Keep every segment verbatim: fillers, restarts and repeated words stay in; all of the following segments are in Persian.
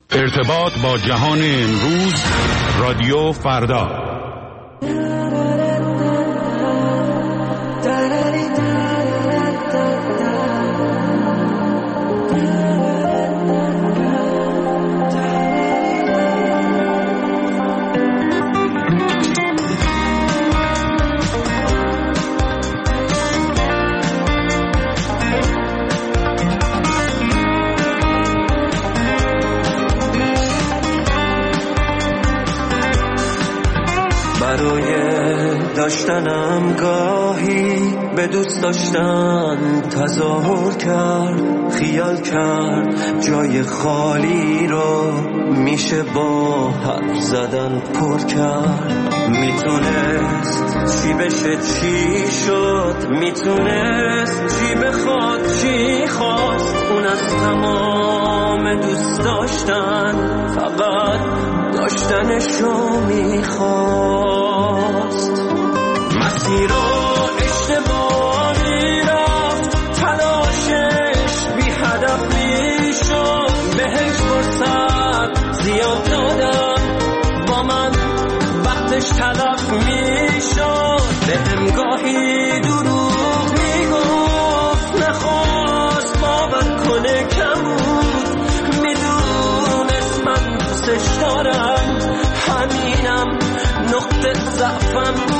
ارتباط با جهان امروز، رادیو فردا. داشتنم گاهی به دوست داشتن تظاهر کرد، خیال کرد جای خالی رو میشه با حرف زدن پر کرد. میتونست چی بشه چی شد، میتونست چی بخواد چی خواست. اون از تمام دوست داشتن فقط داشتنشو میخواست. مسیر رو اشتباهی رفت، تلاشش بی هدف میشد. بهش فرصت زیاد دادم، با من وقتش تلف میشد. بهم گاهی دروغ میگفت، نخواست باور کنه کم بود. میدونست من دوستش دارم، همینم نقطه ضعفم بود.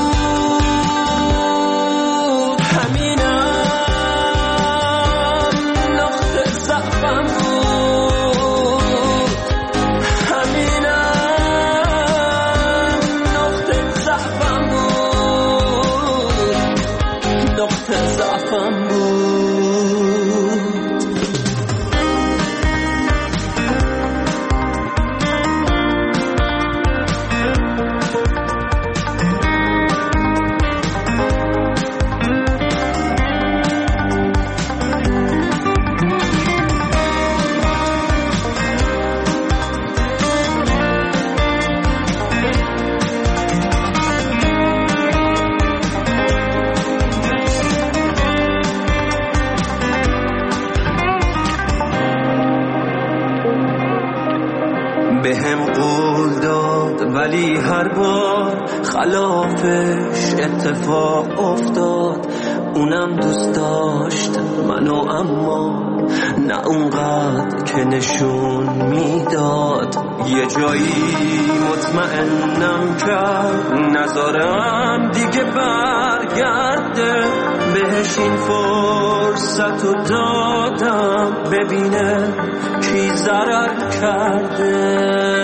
ولی هر بار خلافش اتفاق افتاد. اونم دوست داشت منو، اما نه اونقدر که نشون میداد. یه جایی مطمئنم کرد نذارم دیگه برگرده. بهش این فرصت رو دادم ببینه کی ضرر کرده.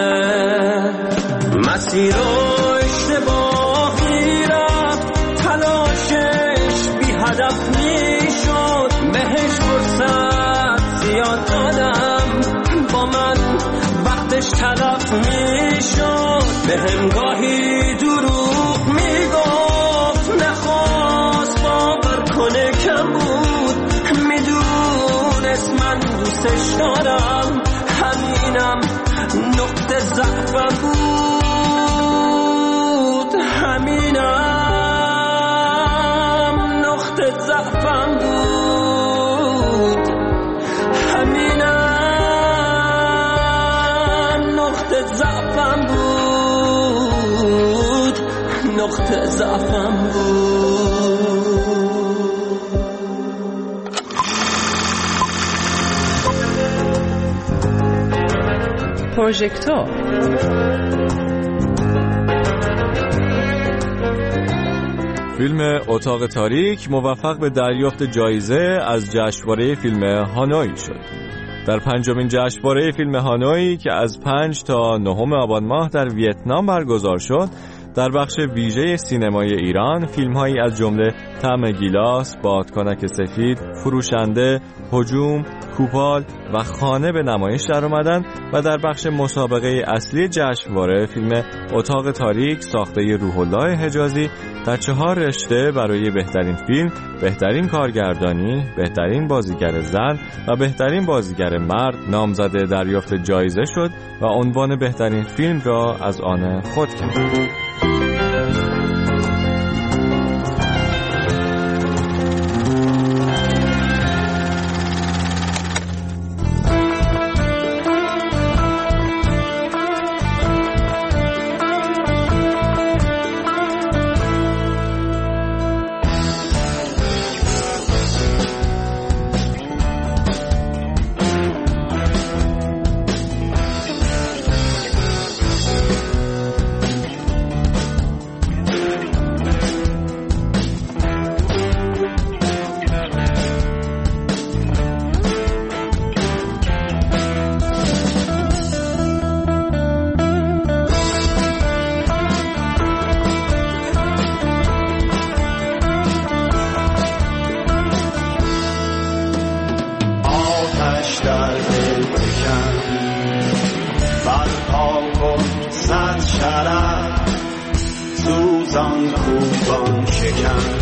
مسیر رو اشتباهی رفت، تلاشش بی هدف میشد. بهش فرصت زیاد دادم، با من وقتش تلف میشد. بهم گاهی دروغ میگفت، نخواست باور کنه کم بود. میدونست من دوستش دارم، همینم نقطه ضعفم بود. همینم نقطه ضعفم بود. همینم نقطه ضعفم بود. نقطه ضعفم بود. پروژکتور فیلم اتاق تاریک موفق به دریافت جایزه از جشنواره فیلم هانوی شد. در پنجمین جشنواره فیلم هانوی که از پنج تا نهم آبان ماه در ویتنام برگزار شد، در بخش ویژه سینمای ایران فیلم‌هایی از جمله طعم گیلاس، بادکنک سفید، فروشنده، هجوم، کوپال و خانه به نمایش در آمدند و در بخش مسابقه اصلی جشنواره فیلم اتاق تاریک ساخته روح الله حجازی در چهار رشته برای بهترین فیلم، بهترین کارگردانی، بهترین بازیگر زن و بهترین بازیگر مرد نامزد دریافت جایزه شد و عنوان بهترین فیلم را از آن خود کرد. زان خوبان شکن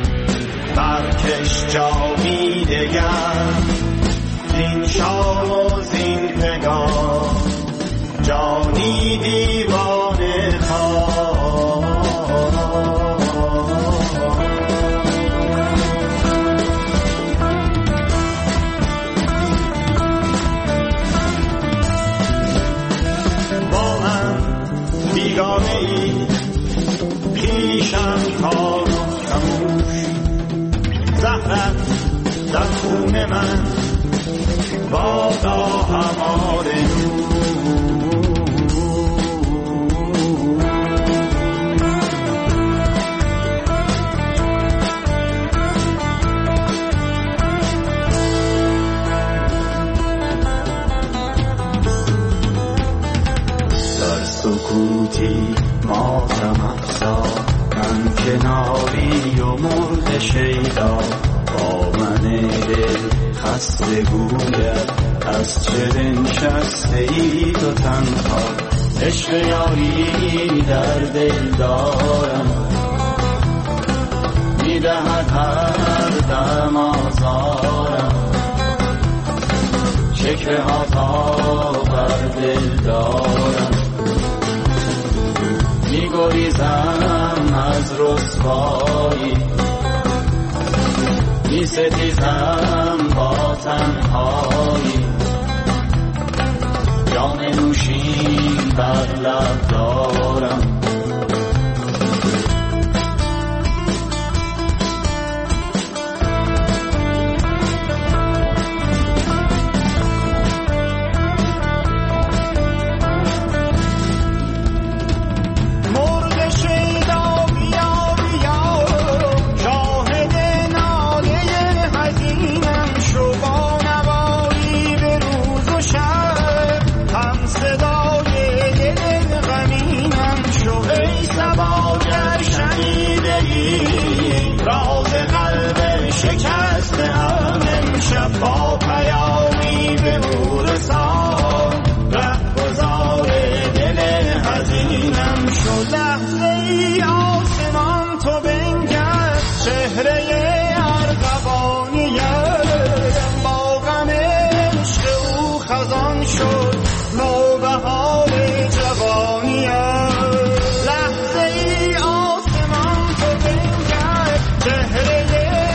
برکش جامی دگر زین شام و زین پگاه جانی دیوانه خواه با من بیگانه ای پیشم کار خموش زهرت در خون من بادا همار در سکوتی ماتم افزا من کناری و مرد شیدا با من دل خسته گوید از چه نشسته ای تو تنها عشق یاری در دل دارم میدهد هر دم آزارم شکوه ها تا بر دل دارم میگریزم از رسوایی می ستیزم با تنهایی جام نوشین بر لب دارم با پیامی به مورسان ره گذار دل حزینم شد لحظه ای آسمان تو بنگر چهره ارغوانیم با غم عشق او خزان شد نوبهار جوانیم لحظه ای آسمان تو بنگر چهره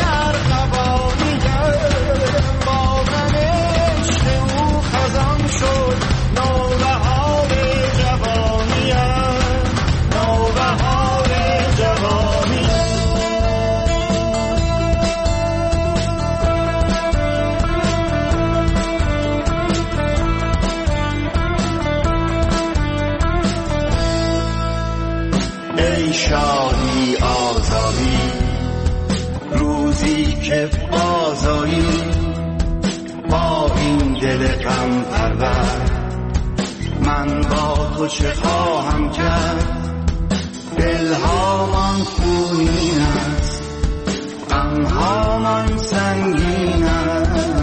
شادی آزادی روزی که آزایی با این دل غم پرور من با تو چه خواهم کرد دلها من خونین است غمها من سنگین است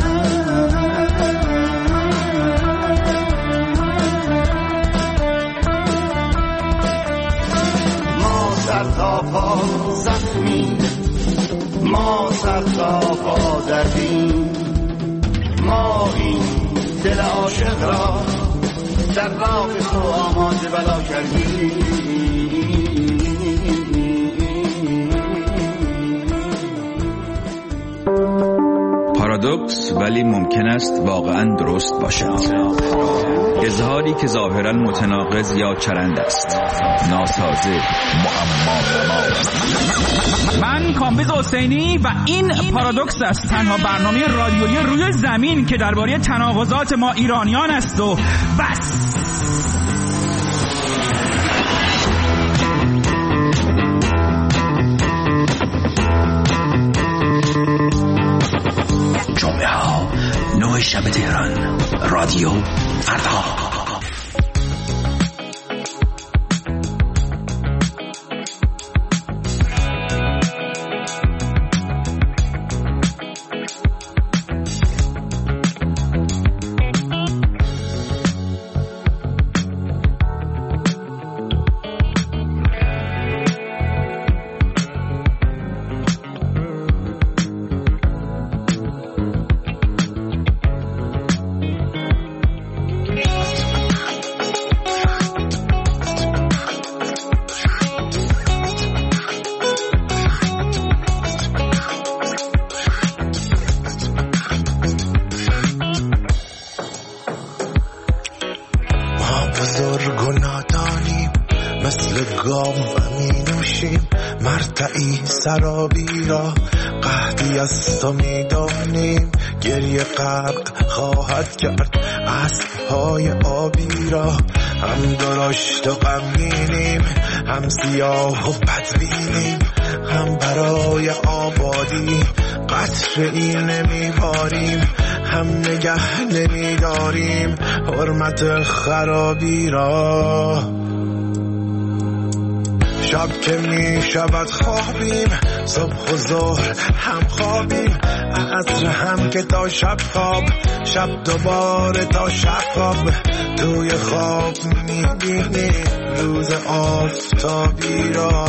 سر تا پا زخمی ما سر تا پا دردیم ما این دل عاشق را در راه تو آماده بلا کردیم پارادوکس ولی ممکن است واقعا درست باشد اظهاری که ظاهرا متناقض یا چرند است ناسازه معما. من کامبیز حسینی و این پارادوکس است تنها برنامه رادیویی روی زمین که درباره تناقضات ما ایرانیان است و بس. جمعه ها نه شب تهران رادیو فردا. گاو می نوشیم مرتعی سرابی را، قحطی از تو می دانیم گریه غرق خواهد کرد اسب‌های آبی را. هم درشت و غمگینیم، هم سیاه و بدبینیم، هم برای آبادی قطره‌ای نمیباریم، هم نگه نمیداریم حرمت خرابی را. شب که می شود خوابیم، صبح و ظهر هم خوابیم، عصر هم که تا شب خواب، شب دوباره تا شب خواب. توی خواب می بینیم روز آفتابی را.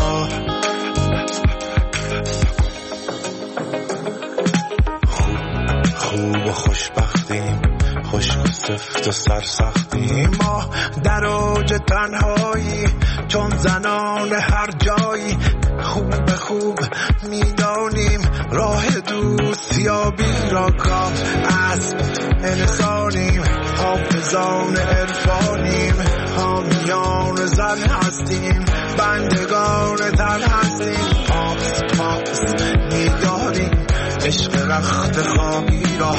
خوب خوب و خوشبختیم، خشک و سفت و سرسختیم، ما در اوج تنهایی چون زنان هر جایی. خوب خوب میدانیم راه دوستیابی را، کاف اسب انسانیم، حافظان عرفانیم، حامیان زن هستیم، بندگان تن هستیم. پاس پاس میداریم عشق رخت خوابی را.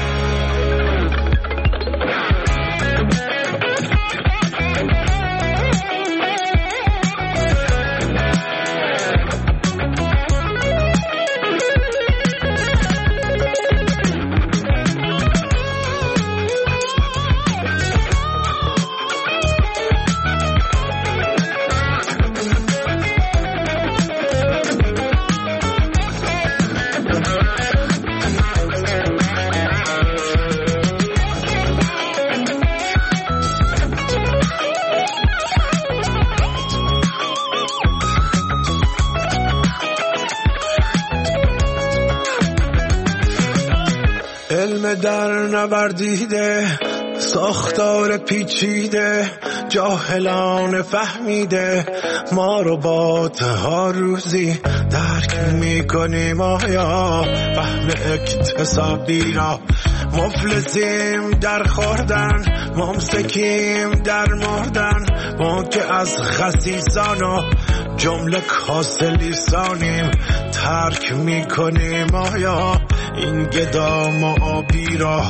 علم در نوردیده، ساختار پیچیده، جاهلان فهمیده، ما رو با ها روزی درک میکنیم آیا فهم اکتسابی را. مفلسیم در خوردن، ممسکیم در مردن، ما که از خسیسان و جمله کاسه لیسانیم ترک میکنیم آیا این گدام آبی را.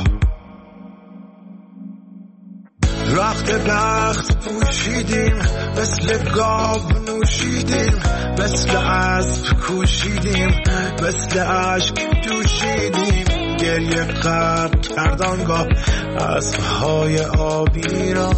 رخت بخت پوشیدیم، مثل گاو نوشیدیم، مثل اسب کوشیدیم، مثل اشک جوشیدیم، گریه غرق کردانگاه اسب‌های آبی را.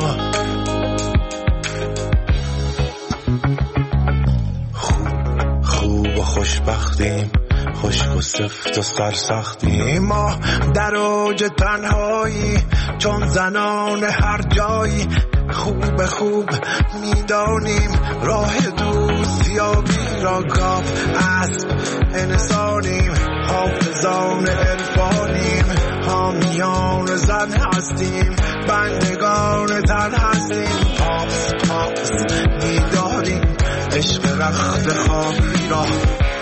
خوب خوب و خوشبختیم، خشک و سفت و سرسختیم، ما در اوج تنهایی چون زنان هر جایی. خوب خوب میدانیم راه دوستیابی را، کاف اسب انسانیم، حافظان عرفانیم، حامیان زن هستیم، بندگان تن هستیم. پاس پاس میداریم عشق رخت خوابی را.